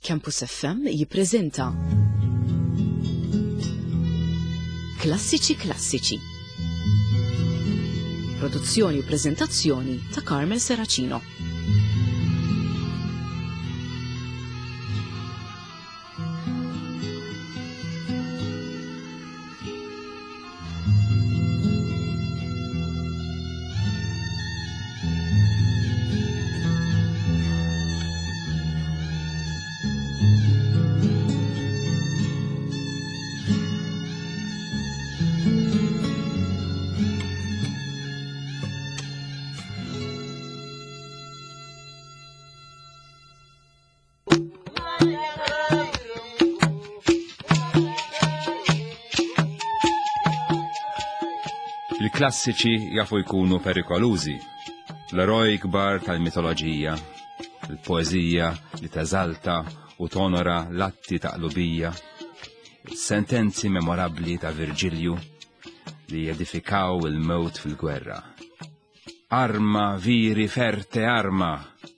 Campus FM jippreżenta Klassiċi. Produzzjoni u preżentazzjoni ta' Carmel Seracino. Il-klassiċi jafu jkunu perikolużi, l-eroj kbar tal-mitoloġija, il-poezija li teżalta u tonora l-atti ta' qlubija, sentenzi memorabbli ta' Virgilju li jedifikaw il-mewt fil-gwerra. Arma viri ferte arma,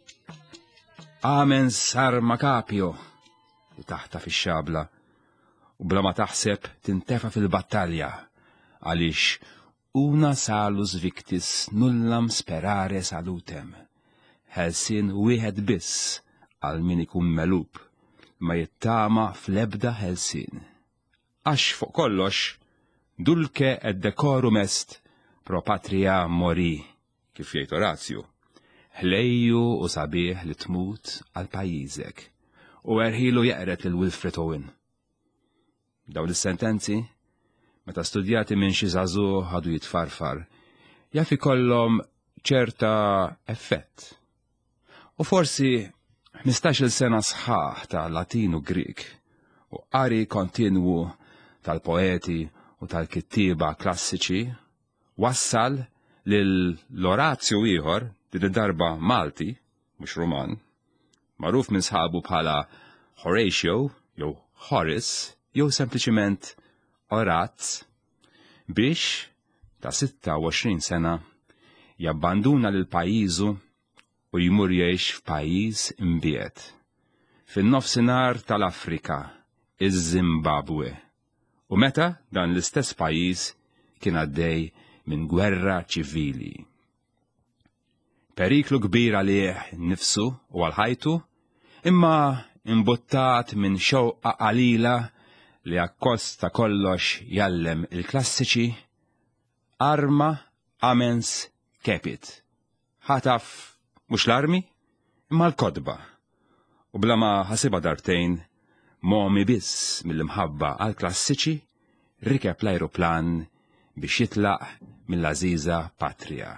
amens arma capio, li taħta fix-xabla u bla ma taħseb tintefa fil-battalja għaliex una salus victis nullam sperare salutem. Ħelsin wieħed biss għal min ikun melub ma jittama fl-ebda ħelsin. Għax fuq kollox dulce et decorum est pro patria mori, kif jgħid Orazju. Ħlejju u sabiħ li tmut għal pajjiżek u erħilu jeqret lil Wilfred Owen. Dawn is-sentenzi meta studjati minn xi żagħżugħ ħadu jitfarfar, jaf ikollhom ċerta effett. U forsi 15-il sena sħaħ ta' Latin u Grik u qari kontinwu tal-poeti u tal-kittieba klassiċi wassal lil Orazju ieħor din id-darba Malti, mhux Ruman, magħruf minn sħabu bħala Horatio jew Horace jew sempliċiment Orazz, biex ta' 26 sena jabbanduna lil pajjiżu u jmur jgħix f'pajjiż imbiet fin-nofsinhar tal-Afrika, iż-Zimbabwe. U meta dan l-istess pajjiż kien għaddej minn gwerra ċivili. Periklu kbir għalih nifsu u għal ħajtu, imma imbuttat minn xewqa qalila li akkosta kollox jallem il-klassiċi, arma amens capit. Ħataf mhux l-armi, imma l-kodba. U bla ma ħasiba darbtejn, momi biss mill-imħabba għal-klassiċi, rikeb l-ajruplan biex jitlaq mill-għażiża patria.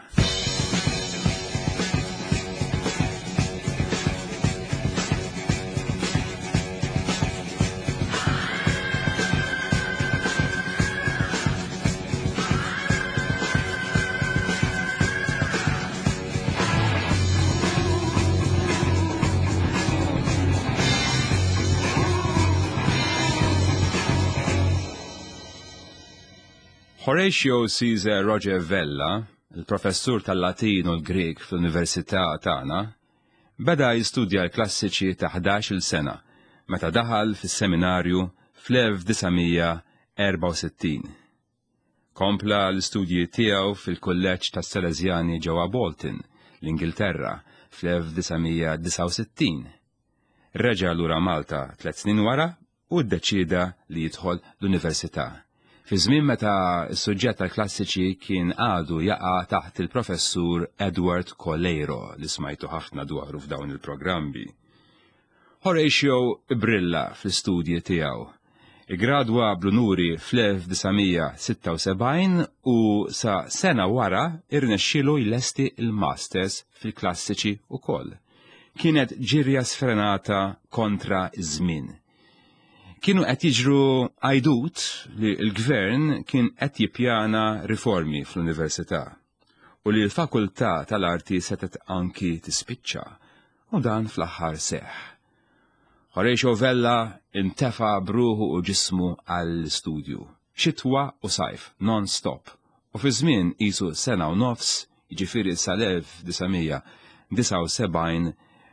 Horatio Caesar Roger Vella, il-professur tal-Latin u l-Grek fl-Università tagħna, beda jistudja l-klassiċi ta' 11-il sena meta daħal fis-seminarju fl-1964. Kompla l-istudji tiegħu fil-Kulleġġ tas-Salesjani ġewwa Bolton, l-Ingilterra, fl-1969. Reġa' lura Malta 3 snin wara u ddeċida li jidħol l-Università. Fi żmien meta s-suġġett tal-klassiċi kien għadu jaqa' taħt il-professur Edward Colleiro li smajtu ħafna dwaru f'dawn il-programmi. Horatio brilla fl-istudji tiegħu. Igradwa bl-unuri fl-1976 u sa sena wara irnexxielu jlesti il-masters fil-klassiċi wkoll. Kienet ġirja sfrenata kontra iż-żmien. Kienu qed jiġru għajdut li l-gvern kien qed jippjana riformi fl-Università u li l-Fakultà tal-Arti setet anki tispiċċa u dan fl-aħħar seħħ. Horatio Vella intefa' bruħu u ġismu għall-istudju, xitwa u sajf, non-stop, u fi żmien qisu sena u nofs, jiġifieri sal-1979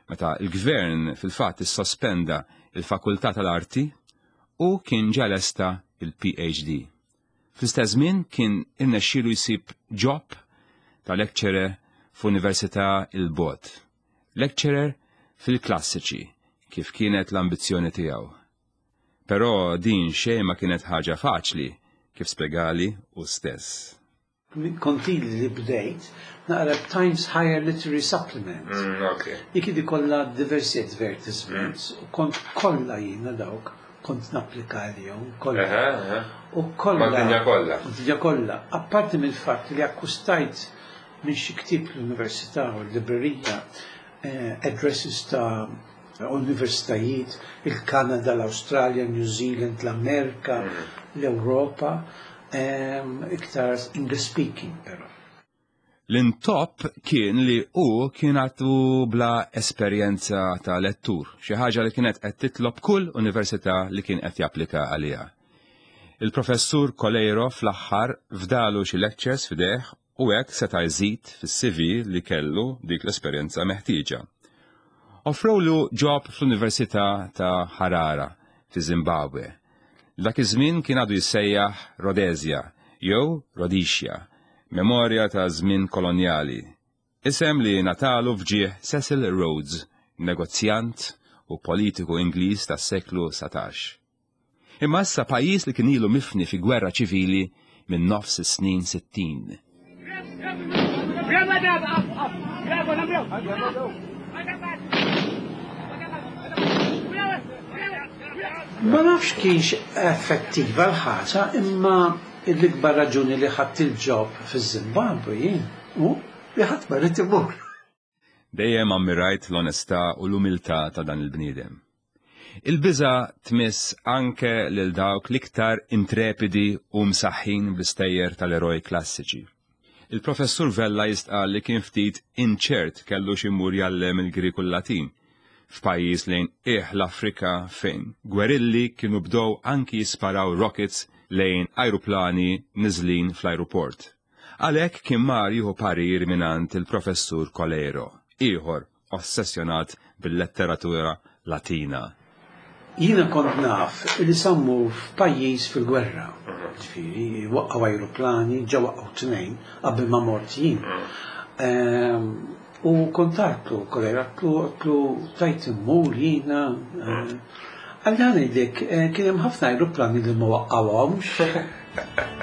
meta l-gvern fil-fatt issospenda il-Fakultà tal-Arti u kien ġalesta il-PhD. Fl-istess żmien kien irnexxielu jsib job ta' lecturer f'Università il-Bot. Lecturer fil-klassiċi, kif kienet l-ambizzjoni tiegħu. Però din xejn ma kienet ħaġa faċli, kif spjegali hu stess. Kontili li bdejt naqra Times Higher Literary Supplement. Ikidi kollha diversi advertisements, u kont kollha jiena dawk, kont napplika għalihom kollha. U kollha. Dinja kollha. Apparti mill-fatt li akkustajt minn xi ktieb l-Università u l-Librerija addresses ta' universitajiet, il-Kanada, l-Awstralja, New Zealand, l-Amerika, l-Ewropa, iktar English speaking però. L-intop kien li kien għatu bla esperjenza ta' lettur, xi ħaġa li kienet qed titlob kull università li kien qed japplika għaliha. Il-professur Koleiro fl-aħħar fdalu xi lectures f'idejh u hekk seta' jżid fis-CV li kellu dik l-esperjenza meħtieġa. Offrowlu job fl-Università ta' Harara fi Zimbabwe. Dak iż-żmien kien għadu jissejjaħ Rhodesia jew Rhodesia, memorja ta' żmien kolonjali. Isem li natalu fġieħ Cecil Rhodes, negozjant u politiku Ingliż tas-seklu 17. Imma issa pajjiż li kien ilu mifni fi gwerra ċivili minn nofs is-snin 60. Ma nafx kienx effettiva l-ħaġa, imma l-ikbar raġuni li ħadd il-ġob fiż-Zimbabwe jien u li ħadd marret imur. Dejjem ammirajt l-onestà u l-umiltà ta' dan il-bniedem. Il-biża tmiss anke lil dawk l-iktar intrepidi u msaħħin bl-istejjer tal-eroj klassiċi. Il-professur Vella jistqal li kien ftit inċert kellu ximur jallem il-Griku l-Latin, f'pajjiż lejn l-Afrika fejn gwerilli kienu bdow anki jisparaw rockets lejn ajruplani niżlin fl-ajruport. Għalhekk kien mar jieħu parir minant il-professur Koleiro, ieħor ossessjonat bil-letteratura Latina. Jiena kont naf li sammu f'pajjiż fil-gwerra. Ġifieri waqqgħu ajruplani, ġew waqgħu tnejn qabel ma mort jien. U kontatlu, Koleiro, għatlu tajt immur jiena. Għalli ngħidlek, kien hemm ħafna ajruplani li ma waqqgħuhomx.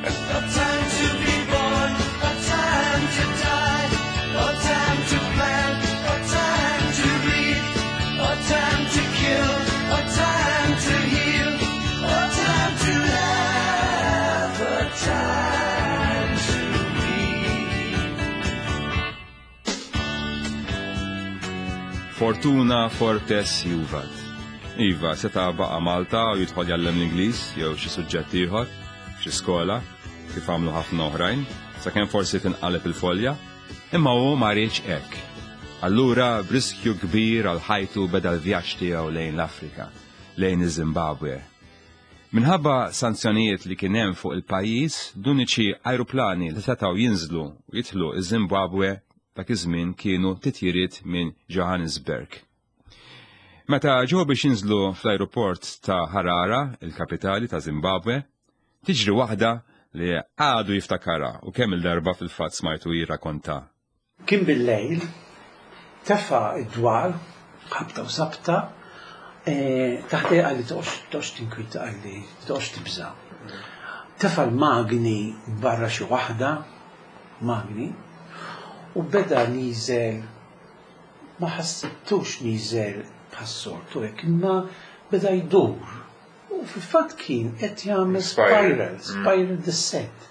Fortuna fortes juvat. Iva, seta baqa Malta u jidħol jallem l-Ingliż jew xi suġġett ieħor, xi skola, kif għamlu ħafna oħrajn, sakemm forsi tinqaleb il-folja, imma hu ma rridx hekk. Allura b'riskju kbir għal ħajtu beda l-vjaġġ tiegħu lejn l-Afrika, lejn iż-Zimbabwe. Minħabba sanzjonijiet li kien hemm fuq il-pajjiż, l-uniċi ajruplani li setgħu jinżlu u jidħlu iż-Zimbabwe dak iż-żmien kienu titjiriet minn Johannesburg. Meta ġew biex jinżlu fl-ajruport ta' Harara, il-kapitali ta' Zimbabwe, tiġri waħda li għadu jiftakara u kemm il-darba fil-fatt smajtu jirrakkonta. Kien bil-lejl, tefa' id-dwar, ħabta u sabta, taħt għalli toqx tinkwita għalli toqx tibża. Tefa' l-magni barra xi waħda, magni, u beda niżel, ma ħassibtux niżel bħas-sortu hekk, imma beda jdur. U fil-fatt kien qed jagħmel spiral descent.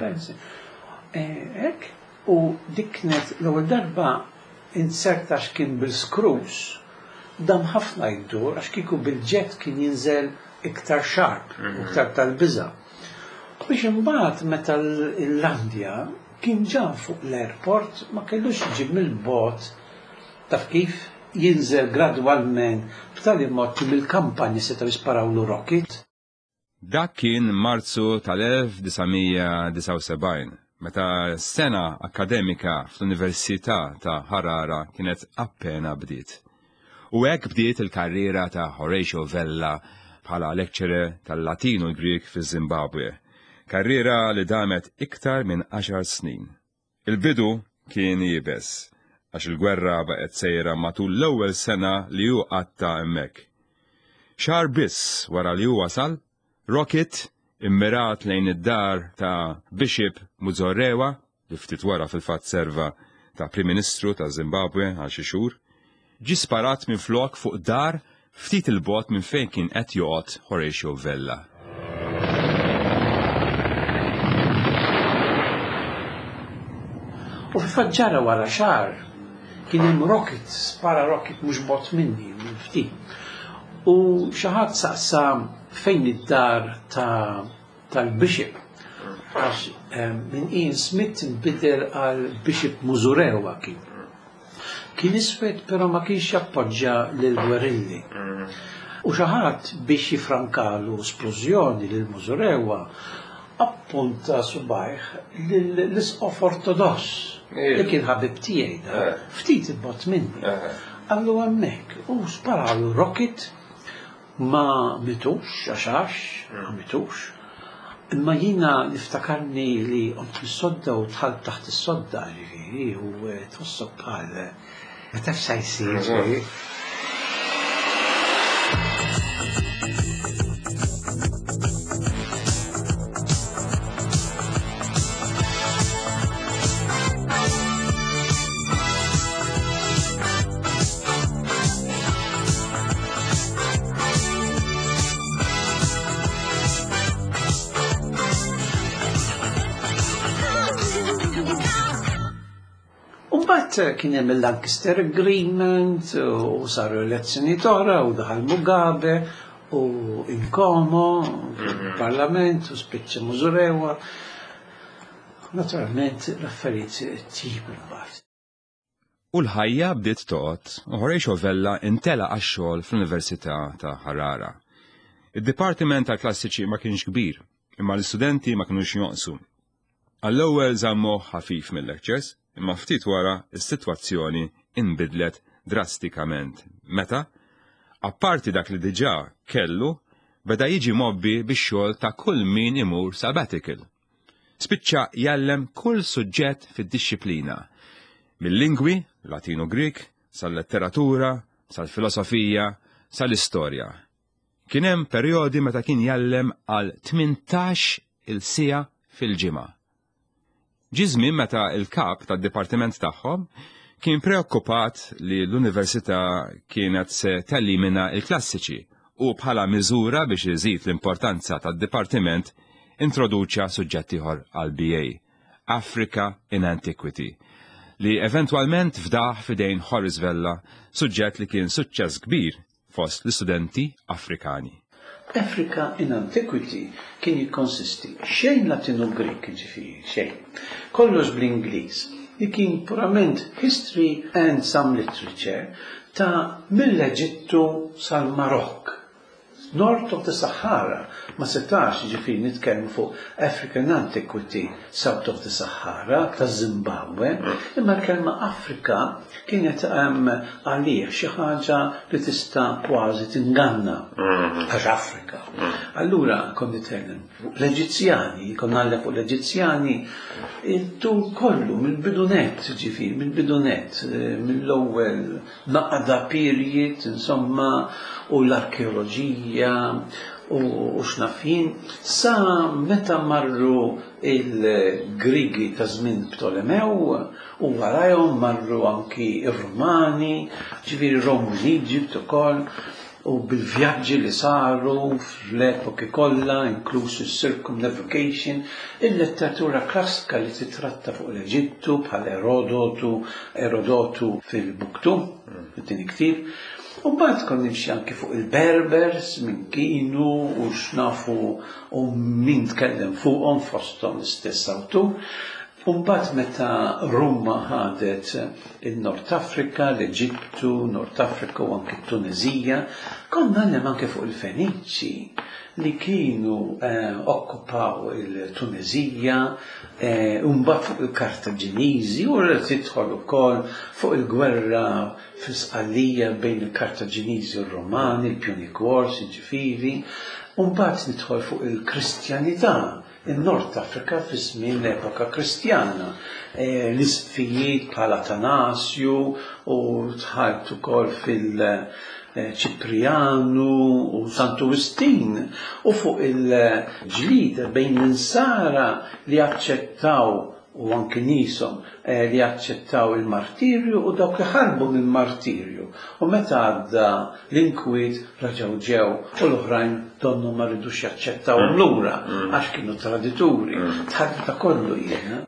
Hekk, u dik kienet l-ewwel darba inserta x'kien bil-screws, dam ħafna jdur għax kieku bil-ġett kien jinżel iktar sharp, iktar tal-biża'. Biex imbagħad meta l-Irlandja kien ġan fuq l-airport ma kellux ġib mill-bot taf kif jinżel gradwalment b'tali mod mill-kampanja setgħu jisparawlu rocket. Dak kien Marzu tal-1979, meta s-sena akademika fl-Università ta' Harara kienet appena bdiet. U hekk bdiet il-karriera ta' Horatio Vella bħala lecturer tal-Latin u l-Grik fiż-Zimbabwe. Karriera li damet iktar minn 10 snin. Il-bidu kien jibes, għax il-gwerra baqgħet sejra matul l-ewwel sena li hu qatta hemmhekk. Xahar biss wara li hu wasal, rocket immirat lejn id-dar ta' Bishop Muzorewa, li ftit wara fil-fatt serva ta' Prim Ministru ta' Zimbabwe għal xi xhur, ġi sparat minn flok fuq dar ftit il-bot minn fejn kien qed joqgħod Horatio Vella. U fil-faġġara wara xahar kien hemm rocket, spara rocket mhux bot minni, minn ftit. U xi ħadd saqsa fejn id-dar tal-Bishop. Għax minn Ian Smith inbidel għal Bishop Muzorewa kien. Kien iswed però ma kienx jappoġġja lil Guerilli. U xi ħadd biex jifrankalu splużjoni lil Muzorewa appunta subajh l-isqof ortodoss li kien ħabib tiegħi da, ftit il-bot minni. Allu hemmhekk u sparalu rocket ma mitux, għaxax, ma mitux. Imma jina niftakarni li għont mis-sodda u tħalt taħt is-sodda ġifieri u tħossok bħal ma tafx se jsir ġifieri. Kien hemm il-Lancaster Agreement u saru elezzjoni oħra u daħal Mugabe u Nkomo fil-Parlament u spiċċa Muzorewa. Naturalment l-affarijiet tjibu mbagħad. U l-ħajja bdiet toqgħod u Horatio Vella intela għax-xogħol fl-Università ta' Harara. Id-Dipartiment tal-Klassiċi ma kienx kbir, imma l-istudenti ma kinux jonqsu. Għall-ewwel żammuh ħafif mill-lectures, imma ftit wara is-sitwazzjoni inbidlet drastikament. Meta, apparti dak li diġà kellu, beda jiġi mobbi bix-xogħol ta' kull min imur sabbatical. Spiċċa jallem kull suġġett fid-dixxiplina, mill-lingwi, Latin u Grik, sal-letteratura, sal-filosofija, sal-istorja. Kien hemm perjodi meta kien jallem għal 18 il-siegħa fil-ġimgħa. Ġi żmien meta il-kap tad-dipartiment tagħhom kien preokkupat li l-Università kienet se tellimina l-klassiċi u bħala miżura biex iżid l-importanza tad-dipartiment introduċa suġġett ieħor għal BA, Africa in Antiquity, li eventwalment fdaħ fidejn Horace Vella, suġġett li kien suċċess kbir fost l-istudenti Afrikani. Africa in Antiquity kien jikkonsisti xejn Latinu Grik ġifieri, xejn. Kollox bl-Ingliż li kien purament history and some literature ta' mill-Eġittu sal-Marokk. North of the Sahara ma setax ġifieri nitkellmu fuq African Antiquity south of the Sahara ta' Zimbabwe, imma l-kelma Afrika kienet għalih xi ħaġa li tista' kważi tinganna għax Afrika. Allura kon nitkellem fuq l-Eġizzjani, kon nagħlem fuq l-Eġizzjani il-tul kollu mill-bidunet ġifieri, mill-bidunet, mill-ewwel naqda period, insomma, u l-arkeoloġija u x'nafin, sa meta marru il-Grigi ta' żmien Ptolemew u warajhom marru anki ir-Rumani, ġifieri Rome u l-Egypt ukoll, u bil-vjaġġi li saru fl-epoki kollha, inkluż is-circumnavigation, il-letteratura klassika li titratta fuq l-Eġittu bħal Erodotu fil-Buktu, fit-tieni ktieb. U bad kon nimxi anki fuq il-Berbers, min kienu u x'nafu u min tkellem fuqhom fosthom l-istess awtur. Umbat meta Ruma ħadet il-Nord Afrika, l-Eġittu, Nord Afrika u anke Tunizija, konna għandem anke fuq il-Feniċi li kienu okkupaw il-Tunizija, umbat fuq il-Kartaġiniżi u tidħol ukoll fuq il-gwerra fis-Sqallija bejn il-Kartaġiniżi u r-Romani, il-Punic Wars, ġifieri, umbat nidħol fuq il-Kristjanità. Il-Nord Afrika fi żmien l-epoka kristjana, l-isfijiet bħala Atanasju u tħalt ukoll fil-Ċiprianu u Sant'Augustin u fuq il-ġlida bejn l-insara li aċċettaw u anke nieshom li aċċettaw il-martirju u dawk li ħarbu mill-martirju. U meta għadda l-inkwiet raġaw ġew u l-oħrajn donnu ma rridux jaċċettaw lura għax kienu tradituri. Tħaddu ta' kollu jiena.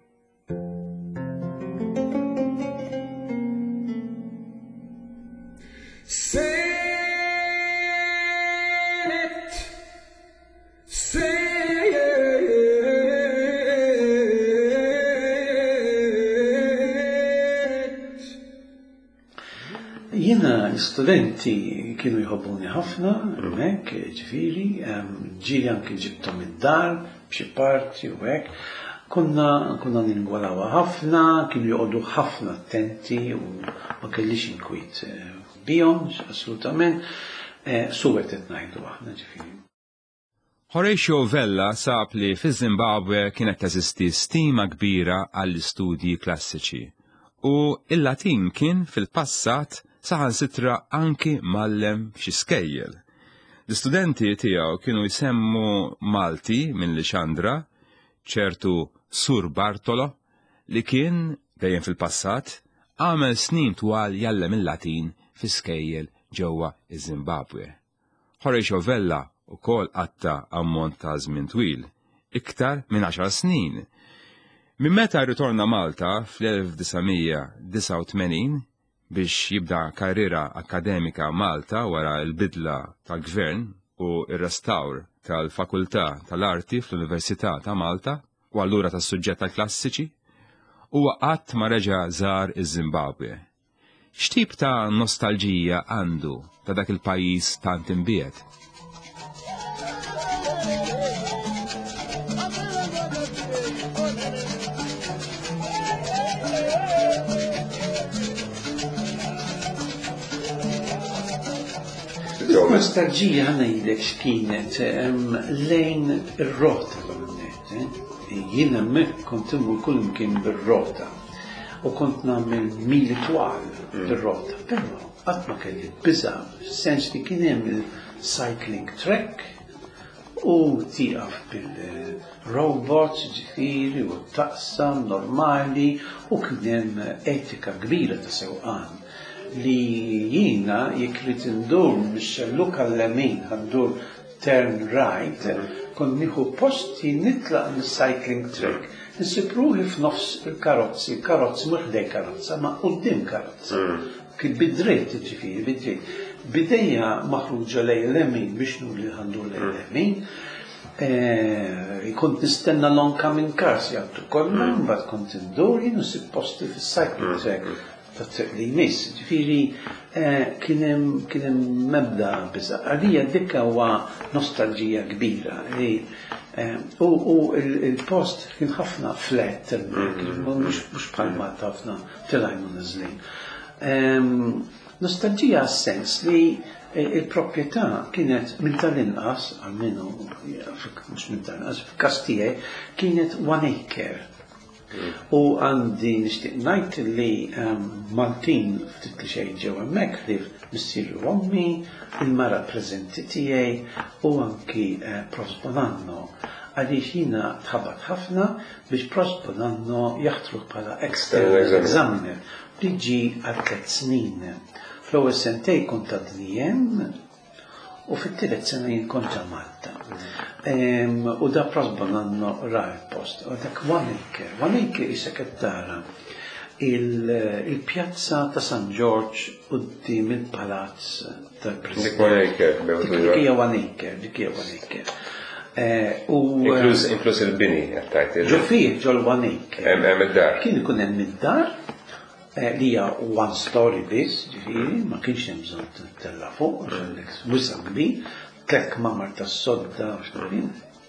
Jiena studenti kienu jħobbuni ħafna, hekk, ġifieri, ġieli anke ġibthom id-dar b'xi parti u hekk. Konna ningwalawha ħafna, kienu joqogħdu ħafna attenti u ma kellix inkwiet bihom assolutament, suwed qed ngħidu aħna ġifieri. Horatio Vella sab li fiż-Zimbabwe kienet teżisti stima kbira għall-istudji klassiċi u il-Latin kien fil-passat saħansitra anki mallem f'xi skejjel. L-istudenti tiegħu kienu jsemmu Malti minn Lixandra, ċertu Sur Bartolo, li kien dejjem fil-passat għamel snin twal jallem il-Latin fi skejjel ġewwa iż-Zimbabwe. Horatio Vella ukoll qatta ammont ta' żmien twil, iktar minn 10 snin. Min meta ritorna Malta fl-1989 biex jibda karriera akademika Malta wara l-bidla tal-gvern u r-restawr tal-Fakultà tal-Arti fl-Università ta' Malta u allura tas-suġġett tal-klassiċi, huwa qatt ma reġa' żar iż-Zimbabwe. X'tip ta' nostalġija għandu ta' dak il-pajjiż tant imbiet? Nostalġija ħana jidek x'kienet lejn ir-rota l-għonnet. Jiena mek kont immur kull imkien bir-rota u kont nagħmel mili twal bir-rota. Però qatt ma kelli biża' f'sens li kien hemm il-cycling track u tieqaf bil-robots ġifieri u taqsam normali u kien hemm etika kbira ta' sewqan. Li jiena jekk rid indur mix-xelluk għall-lemin għandur turn right, kont nieħu posti nitlaq mis-cycling track, nisipruħi f'nofs il-karozzi mhux ħdej karozza, ma quddiem karozza. Kien bidrejt ġifieri, bidrejt. Bidejja maħruġa lejn l-lemin biex nuri għandur lejn l-lemin. Kont nistenna l-oncoming cars jgħaddu kollha, mbagħad kont indur jien nisib posti fis-cycling track. Li jmiss, ġifieri kien hemm mebda biża' għalija dik huwa nostalġija kbira u il-post kien ħafna flat mhux bħal Malta ħafna tilgħin u niżlin. Nostalġija għas-sens li il-proprjetà kienet minn tal-inqas għalmenu mhux minn tal-inqas f'każ tiegħi kienet 1 acre. U għandi nixtieq ngħid li Maltin ftit li xejn ġew hemmhekk li missieru ommi, il-mara preżenti tiegħi u anki Prosponanno għaliex jiena tħabbat ħafna biex Prosponanno jaħtruh bħala external examiner li ġi għal 3 snin. Fl-ewwel sentej kont għadnijem u fit-tielet sena jien kont ġa Malta. U da Prosponanno ra l-post. U dak 1 acre isek qed tara il-pjazza ta' San George quddiem il-palazz tal-President. Dik hija 1 acre. Inkluż il-bini, għattajt. Ġofir, ġol-wanik. Id-dar. Kien ikun hemm id-dar, li hija one story biss, ġifieri, ma kienx hemm bżonn tella fuq, wisa kbir, 3 kmamar tas-sodda x'nafin.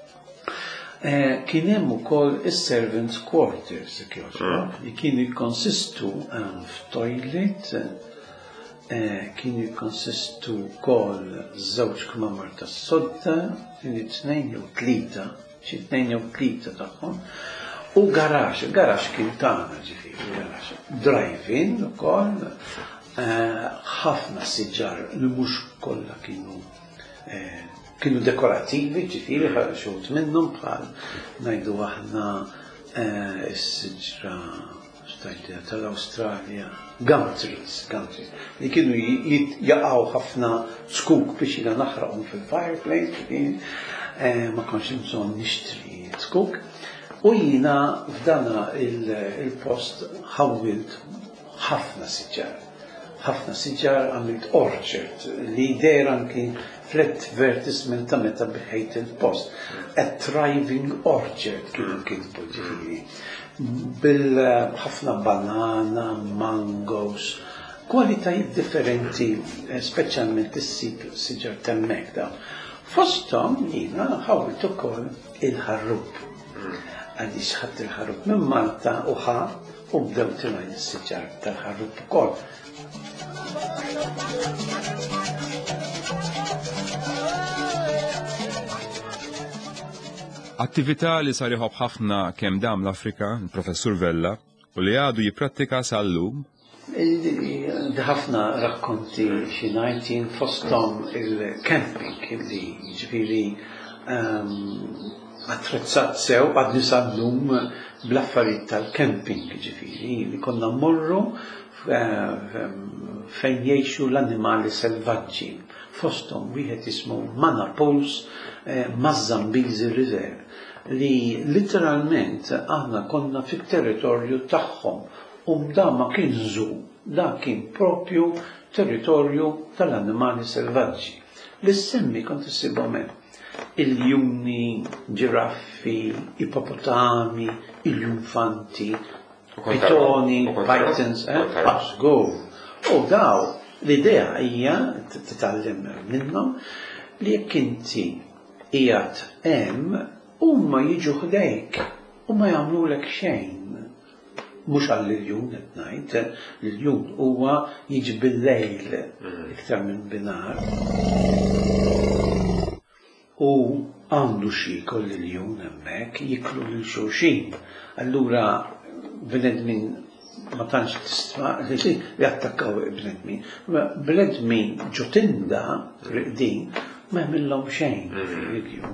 Kien hemm ukoll is-servants' quarters li kienu jikkonsistu f'toilet, kienu jikkonsistu wkoll 2 kmamar tas-sodda, kienu 2 jew 3, xi 2 jew 3 tagħhom, u garax kien tagħna ġifieri, garax. Drive-in ukoll, ħafna siġar li mhux kollha kienu dekorativi, ġifieri xogħol minnhom bħal ngħidu aħna s-siġra tal-Awstralja, gum trees, li kienu jaqgħu ħafna skuk biex jiena naħraqhom fil-fireplace, ma kontx bżonn nixtri skuk. U jiena f'dana il-post ħawwilt ħafna siġar għamilt orchard li der anki fl-advertisement ta' meta biħejt il-post. A thriving orchard kienu kitbu ġifieri. Bil-ħafna banana, mangos, kwalitajiet differenti, speċjalment is-sib siġar temmek dawn. Fosthom jiena ħawwilt ukoll il-ħarrub. Għaliex ħadd il-ħarrub minn Malta u bdew tilgħin is-siġar tal-ħarrub ukoll. Attività li sar iħobb ħafna kemm dam l-Afrika, il-Professur Vella, u li għadu jipprattika sal-lum. Ħafna rakkonti xi ngħid fosthom il-camping li ġifieri attrezzat sew għadni sal-lum bl-affarijiet tal-camping ġifieri li konna mmorru fejn jgħixu l-annimali selvaġġi. Fosthom wieħed ismu Manapulse Mozambique Reserve li literalment aħna konna fit-territorju tagħhom u dan ma kien żu, dan kien propju territorju tal-annimali selvaġġi. L-issemmi kont issibhom hemm il-ljuni, ġiraffi, ippopotami, il-junfanti, pitoni, pythons, go. U daw, l-idea hija titgħallem minnhom li jekk inti qiegħed hemm huma jiġu ħdejk u ma jagħmlulek xejn. Mhux għall-iljun qed ngħid, l-iljun huwa jiġi bil-lejl iktar minn binar. U għandu xi jkolli l-iljun hemmhekk jiklu lil xulxin. Allura bnedmin ma tantx tista' li jattakkaw bnedmin. Bnedmin ġotinda riqdin ma jagħmilhom xejn fil-iljun.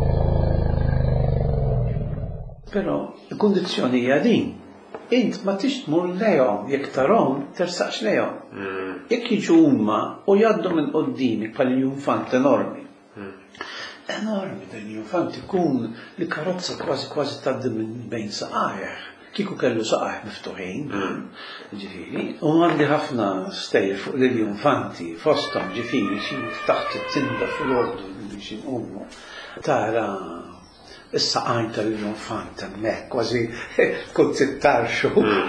Però l-kundizzjoni hija din. Int ma tix tmur lejhom, jekk tarhom tersaqx lejhom. Jekk jiġu huma u jgħaddu minn qoddimik bħal-junfant enormi. Enormi dan-junfant ikun li karozza kważi tgħaddi minn bejn saqajh. Kieku kellu saqajh miftuħin, ġifieri. U għandi ħafna stejjer fuq lill-junfanti fosthom ġifieri xi taħt it-tinda fil-ordu biex inqumu. Tara is-saqajn tal-junfant hemmhekk kważi kont tittarxu.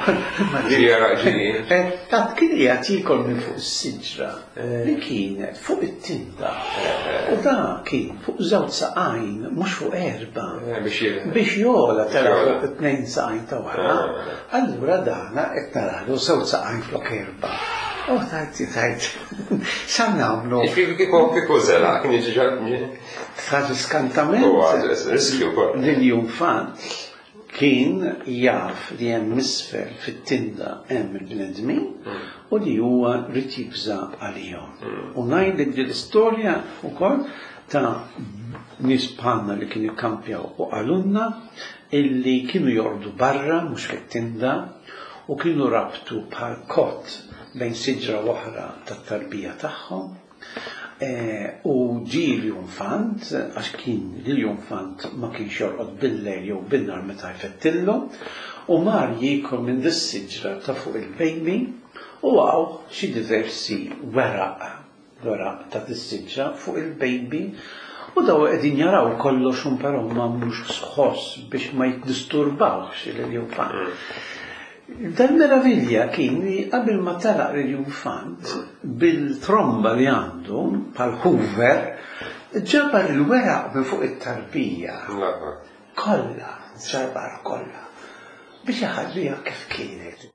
Tat kien qiegħed jiekol minn fuq is-siġra li kienet fuq it-tinda. U dan kien fuq 2 saqajn mhux fuq 4 biex jola tara fuq 2 saqajn ta' wara. Allura dana qed naralu 2 saqajn flok 4. Oh, tajt. X'għam nagħmlu? Kieku żela, kien jiġi Ħaġa skantament lill-junfant kien jaf li hemm misfer fit-tinda hemm il-bnedmin u li huwa rid jibża għalihom. U ngħidlek din l-istorja wkoll ta' nies bħalna li kienu jikkampjaw u qalulna illi kienu jordu barra mhux fit-tinda u kienu rabtu bħal kott bejn siġra oħra tat-tarbija tagħhom. U ġi l-junfant, għax kien l-junfant ma kienx jorqod bil-lejl jew bin-nar meta jfettillu, u mar jiekol minn dis-siġra ta' fuq il-baby u għaw xi diversi weraq ta' dis-siġra fuq il-baby U daw qegħdin jaraw kollox però ma mhux sħoss biex ma jiddisturbawx il-Elefant. Dal-meravilja kien li qabel ma tara l-Elefant bil-tromba li għandu bħal Hoover ġabar il-weraq minn fuq it-tarbija. Kollha, ġabar kollha. Biex iħallija kif kienet.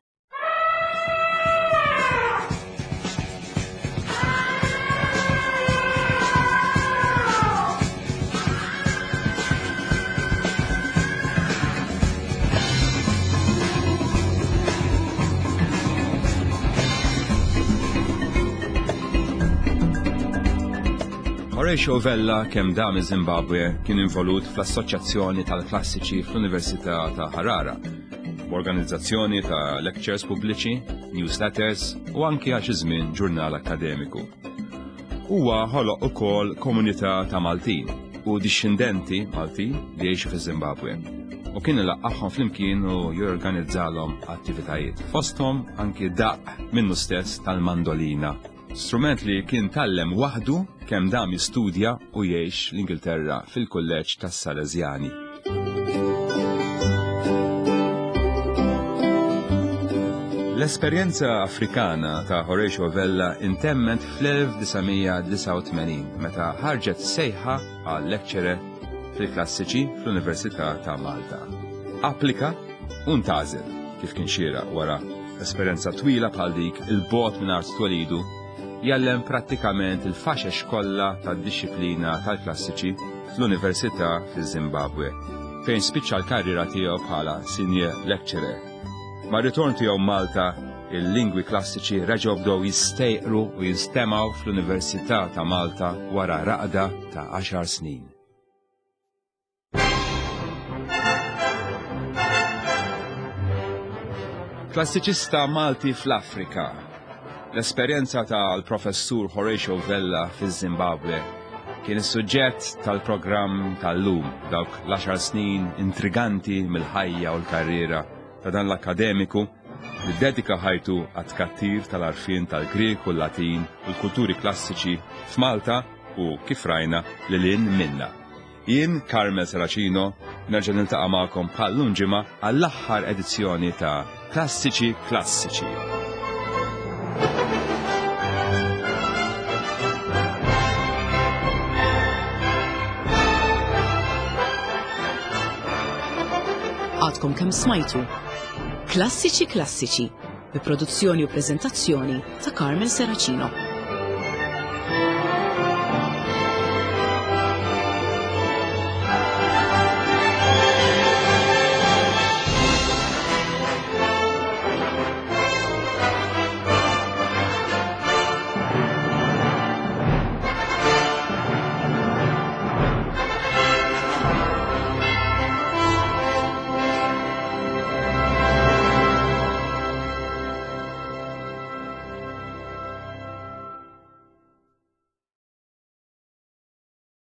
Horatio Vella kemm dam Zimbabwe kien involut fl-Assoċjazzjoni tal-Klassiċi fl-Università ta' Harare, b'organizzazzjoni ta' lectures pubbliċi, newsletters u anki għal xi żmien ġurnal akademiku. Huwa ħoloq ukoll komunità ta' Maltin u dixxindenti Maltin li jgħixu fiż-Zimbabwe. U kien ilaqqaħħom flimkien u jorganizzalhom attivitajiet. Fosthom anki daqq minnu stess tal-mandolina. Strument li kien tallem waħdu kemm dam jistudja u jgħix l-Ingilterra fil-kulleġġ tas-Salesiani. L-esperjenza Afrikana ta' Horatio Vella intemment fl-1989 meta ħarġet sejħa għal lecturer fil-klassiċi fl-Università ta' Malta. Applika u ntażel kif kien xieraq wara esperjenza twila bħal dik il-bogħod minn art twelidu jallem prattikament il-faxex kollha tad-disciplina tal-klassiċi fl-Università fiż-Zimbabwe, fejn spiċċa l-karriera tiegħu bħala senior lecturer. Ma' ritorn tiegħu Malta, il-lingwi klassiċi reġgħu bdew jistejqru u jinstemaw fl-Università ta' Malta wara raqda ta' 10 snin. Klassiċista Malti fl-Afrika. L-esperjenza tal-professur Horatio Vella fiż-Zimbabwe kien is-suġġett tal-programm tal-lum dawk l-10 snin intriganti mill-ħajja u l-karriera ta' dan l-akademiku li dedika ħajtu għat-tkattir tal-arfien tal-Grek u l-Latin u l-kulturi klassiċi f'Malta u kif rajna lilin minna. Jien, Carmel Seracino, nerġa' niltaqa' magħkom bħal ġimgħa għall-aħħar edizzjoni ta' Klassiċi Klassiċi. Għadkom kemm smajtu Klassiċi Klassiċi bi produzzjoni u preżentazzjoni ta' Carmel Seracino.